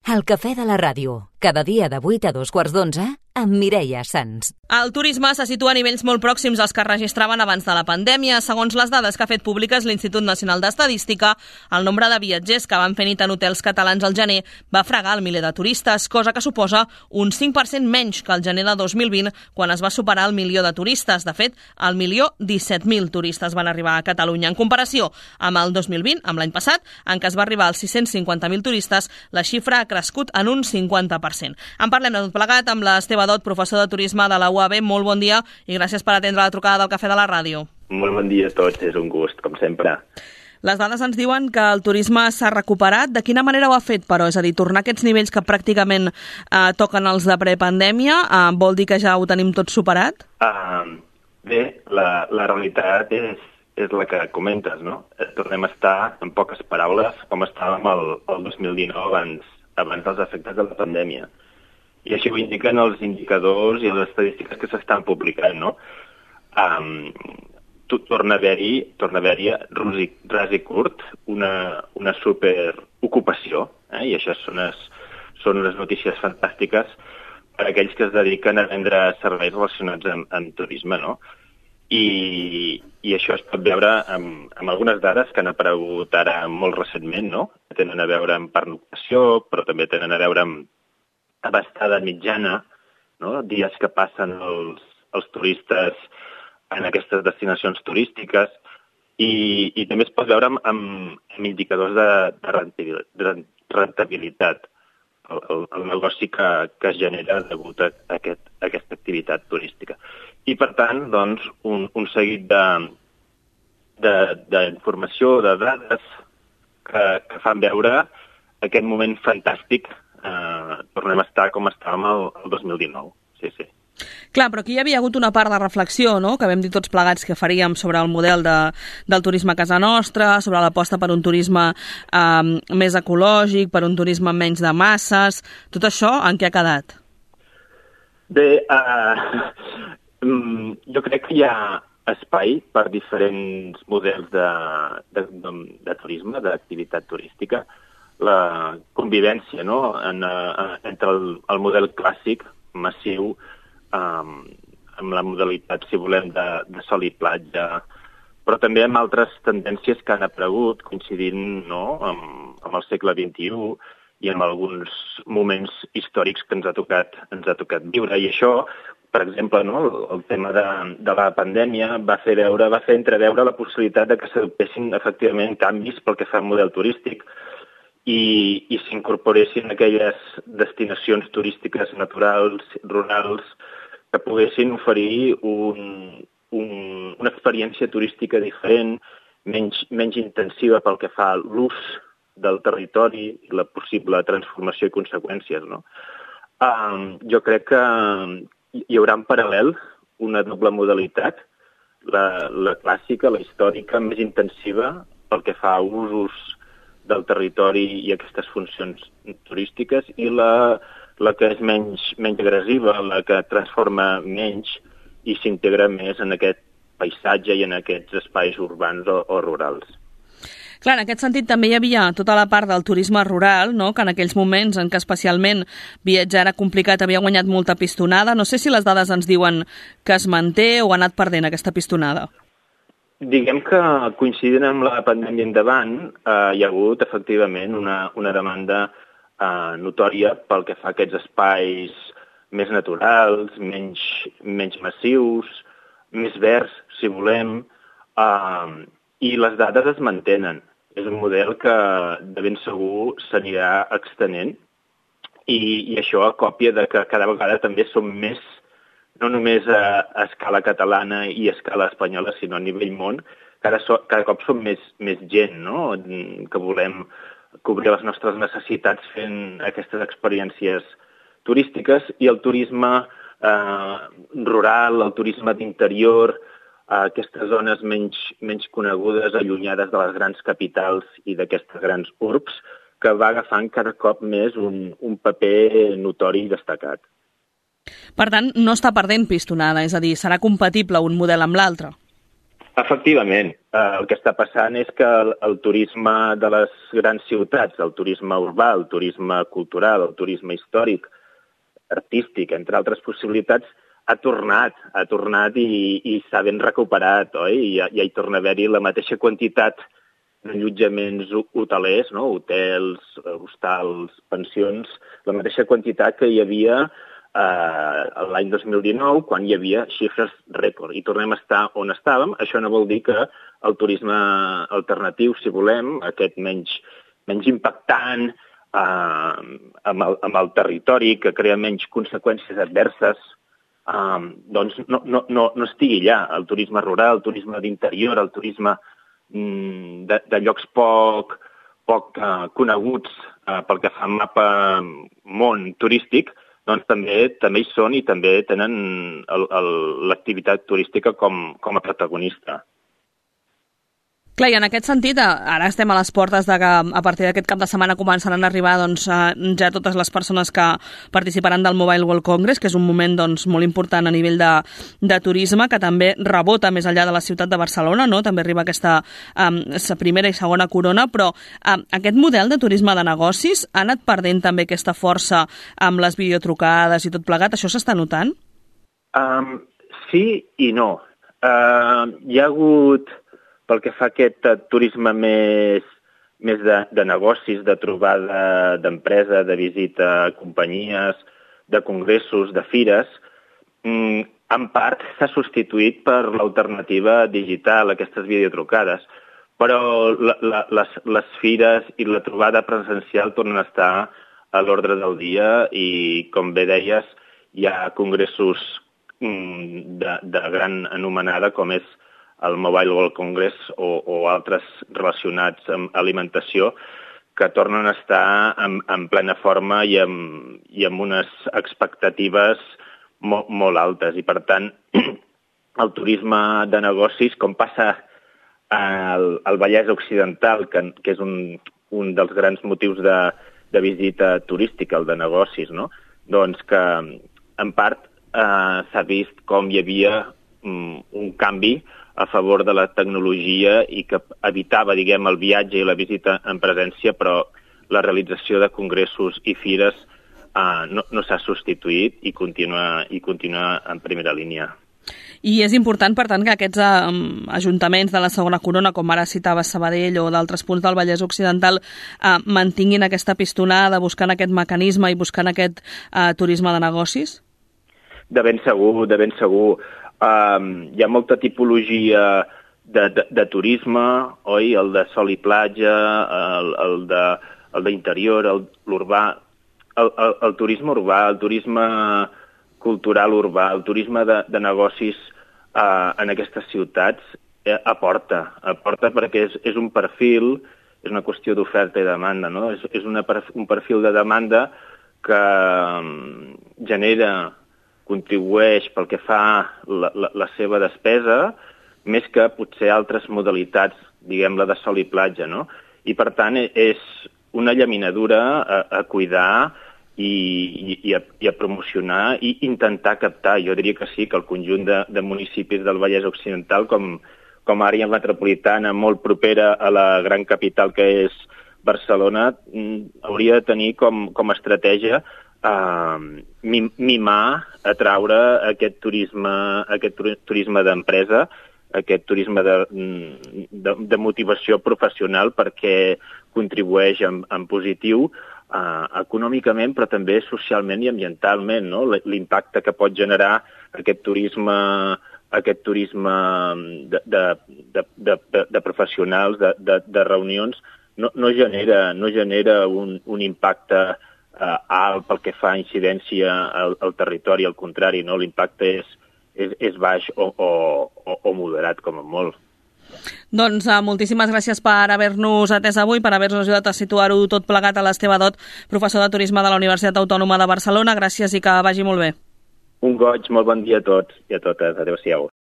El cafè de la ràdio, cada dia de 8 a 2:15, amb Mireia Sans. El turisme se situa a nivells molt pròxims als que es registraven abans de la pandèmia. Segons les dades que ha fet públiques l'Institut Nacional d'Estadística, el nombre de viatgers que van fer nit en hotels catalans al gener va fregar el miler de turistes, cosa que suposa un 5% menys que el gener de 2020, quan es va superar el milió de turistes. De fet, el 1.017.000 turistes van arribar a Catalunya. En comparació amb el 2020, amb l'any passat, en què es va arribar als 650.000 turistes, la xifra ha crescut en un 50%. En parlem de tot plegat amb l'Esteve Dot, professor de turisme de la UAB. Molt bon dia i gràcies per atendre la trucada del Cafè de la Ràdio. Molt bon dia a tots, és un gust, com sempre. Les dades ens diuen que el turisme s'ha recuperat. De quina manera ho ha fet, però? És a dir, tornar a aquests nivells que pràcticament toquen els de prepandèmia, vol dir que ja ho tenim tot superat? Bé, la realitat és la que comentes, no? Tornem a estar, en poques paraules, com estàvem el 2019 abans dels efectes de la pandèmia. I això ho indiquen els indicadors i les estadístiques que s'estan publicant, no? Torna a haver-hi ras i curt una superocupació, i això són unes notícies fantàstiques per a aquells que es dediquen a vendre serveis relacionats amb turisme, no? I això es pot veure amb algunes dades que han aparegut ara molt recentment, no? Tenen a veure amb pernoctació, però també tenen a veure amb abastada mitjana, no? Dies que passen els turistes en aquestes destinacions turístiques i també es pot veure amb indicadors de rentabilitat, el negoci que es genera degut a aquesta activitat turística. I, per tant, doncs, un seguit d'informació, de dades que fan veure aquest moment fantàstic. Tornem a estar com estàvem el 2019. Sí. Clar, però aquí hi havia hagut una part de reflexió, no?, que vam dir tots plegats que faríem sobre el model del turisme a casa nostra, sobre l'aposta per un turisme més ecològic, per un turisme menys de masses. Tot això, en què ha quedat? Bé, jo crec que hi ha espai per diferents models de turisme, d'activitat turística. La convivència, no?, entre el model clàssic, massiu, amb la modalitat, si volem, de sol i platja, però també amb altres tendències que han aparegut, coincidint, no?, amb el segle XXI i amb alguns moments històrics que ens ha tocat viure. I això, per exemple, no?, el tema de la pandèmia va fer entreveure la possibilitat de que s'adoptessin efectivament canvis pel que fa al model turístic i s'incorporessin aquelles destinacions turístiques naturals, rurals, que poguessin oferir una experiència turística diferent, menys intensiva pel que fa a l'ús del territori i la possible transformació i conseqüències, no? Jo crec que hi haurà en paral·lel una doble modalitat, la clàssica, la històrica, més intensiva pel que fa a usos del territori i aquestes funcions turístiques, i la que és menys agressiva, la que transforma menys i s'integra més en aquest paisatge i en aquests espais urbans o rurals. Clar, en aquest sentit també hi havia tota la part del turisme rural, no?, que en aquells moments en què especialment viatjar era complicat havia guanyat molta pistonada. No sé si les dades ens diuen que es manté o ha anat perdent aquesta pistonada. Diguem que coincidint amb la pandèmia endavant hi ha hagut efectivament una demanda notòria pel que fa a aquests espais més naturals, menys massius, més verds, si volem, i les dades es mantenen. És un model que de ben segur s'anirà extenent i això a còpia de que cada vegada també som més, no només a escala catalana i a escala espanyola, sinó a nivell món, cada cop som més gent, no?, que volem cobrir les nostres necessitats fent aquestes experiències turístiques, i el turisme rural, el turisme d'interior, aquestes zones menys conegudes, allunyades de les grans capitals i d'aquestes grans urbs, que va agafant cada cop més un paper notori i destacat. Per tant, no està perdent pistonada, és a dir, serà compatible un model amb l'altre? Efectivament, el que està passant és que el turisme de les grans ciutats, el turisme urbà, el turisme cultural, el turisme històric, artístic, entre altres possibilitats, ha tornat i s'ha ben recuperat, oi? Ja hi torna a haver-hi la mateixa quantitat d'allotjaments hotelers, no? Hotels, hostals, pensions, la mateixa quantitat que hi havia l'any 2019, quan hi havia xifres rècord. I tornem a estar on estàvem. Això no vol dir que el turisme alternatiu, si volem, aquest menys impactant, amb el territori, que crea menys conseqüències adverses, doncs no estigui allà. El turisme rural, el turisme d'interior, el turisme de llocs poc coneguts pel que fa al mapa món turístic, doncs també hi són i també tenen l'activitat turística com a protagonista. Clar, i en aquest sentit, ara estem a les portes de que a partir d'aquest cap de setmana començaran a arribar ja totes les persones que participaran del Mobile World Congress, que és un moment molt important a nivell de turisme, que també rebota més enllà de la ciutat de Barcelona, no? També arriba aquesta primera i segona corona, però aquest model de turisme de negocis ha anat perdent també aquesta força amb les videotrucades i tot plegat. Això s'està notant? Sí i no. Hi ha hagut, pel que fa a aquest turisme més de negocis, de trobada d'empresa, de visita a companyies, de congressos, de fires, en part s'ha substituït per l'alternativa digital, aquestes videotrucades. Però les fires i la trobada presencial tornen a estar a l'ordre del dia i, com bé deies, hi ha congressos de gran anomenada, com és el Mobile World Congress o altres relacionats amb alimentació, que tornen a estar en plena forma i amb unes expectatives molt altes. I, per tant, el turisme de negocis, com passa al Vallès Occidental, que és un dels grans motius de visita turística, el de negocis, no? Doncs que, en part, s'ha vist com hi havia un canvi a favor de la tecnologia i que evitava, el viatge i la visita en presència, però la realització de congressos i fires no s'ha substituït i continua en primera línia. I és important, per tant, que aquests ajuntaments de la segona corona, com ara citava Sabadell o d'altres punts del Vallès Occidental, mantinguin aquesta pistonada buscant aquest mecanisme i buscant aquest turisme de negocis? De ben segur. Hi ha molta tipologia de turisme, oi? El de sol i platja, el d'interior, l'urbà, el turisme urbà, el turisme cultural urbà, el turisme de negocis en aquestes ciutats aporta perquè és un perfil, és una qüestió d'oferta i demanda, no? És un perfil de demanda que contribueix pel que fa la seva despesa, més que potser altres modalitats, diguem-la, de sol i platja, no? I, per tant, és una llaminadura a cuidar i a promocionar i intentar captar. Jo diria que sí, que el conjunt de municipis del Vallès Occidental, com a àrea metropolitana molt propera a la gran capital que és Barcelona, hauria de tenir com a estratègia mimar, atraure aquest turisme d'empresa, aquest turisme de motivació professional, perquè contribueix en positiu econòmicament, però també socialment i ambientalment, no? L'impacte que pot generar aquest turisme de professionals, de reunions, no genera un impacte alt pel que fa incidència al territori, al contrari, no? L'impacte és baix o moderat, com a molt. Doncs moltíssimes gràcies per haver-nos atès avui, per haver-nos ajudat a situar-ho tot plegat a l'Esteve Dot, professor de Turisme de la Universitat Autònoma de Barcelona. Gràcies i que vagi molt bé. Un goig, molt bon dia a tots i a totes. Adéu-siau.